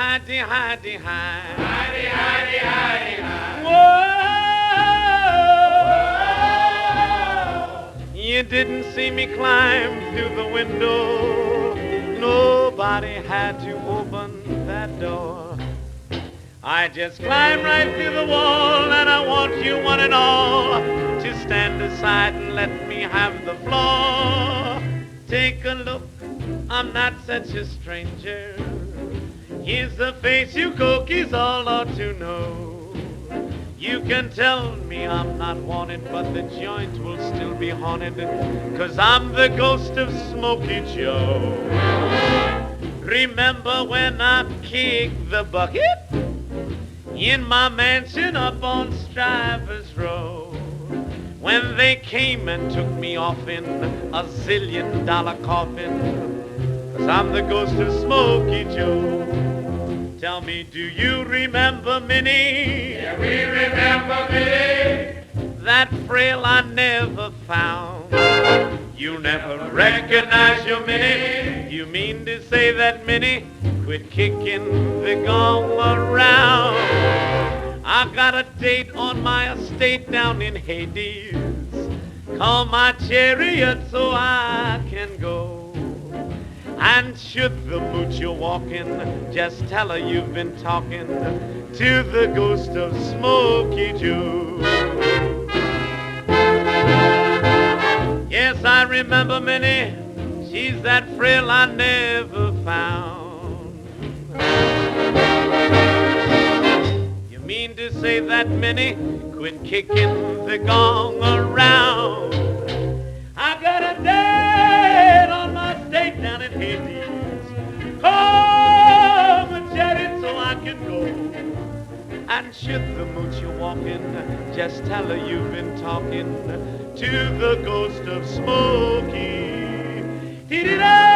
hidey, hidey, hide. Hidey, hidey, hidey, hide. Whoa! You didn't see me climb through the window. Nobody had to open that door. I just climbed right through the wall, and I want you one and all to stand aside and let me have the floor. Take a look, I'm not such a stranger. Here's the face you cookies all ought to know. You can tell me I'm not wanted, but the joint will still be haunted, 'cause I'm the ghost of Smokey Joe. Remember when I kicked the bucket in my mansion up on Strivers Row, when they came and took me off in a $1,000,000 coffin, 'cause I'm the ghost of Smokey Joe. Tell me, do you remember Minnie? Yeah, we remember Minnie. That frail I never found. You never recognize your Minnie. You mean to say that Minnie quit kicking the gong around? I got a date on my estate down in Hades. Call my chariot so I can go. And should the mooch you're walking, just tell her you've been talking to the ghost of Smokey Joe. Yes, I remember Minnie. She's that frail I never found. You mean to say that Minnie quit kicking the gong around? I got a date on my estate down in Hades. Call the chariot so I can go. And should the mooch you're walking, just tell her you've been talking to the ghost of Smokey. Dee-dee-da!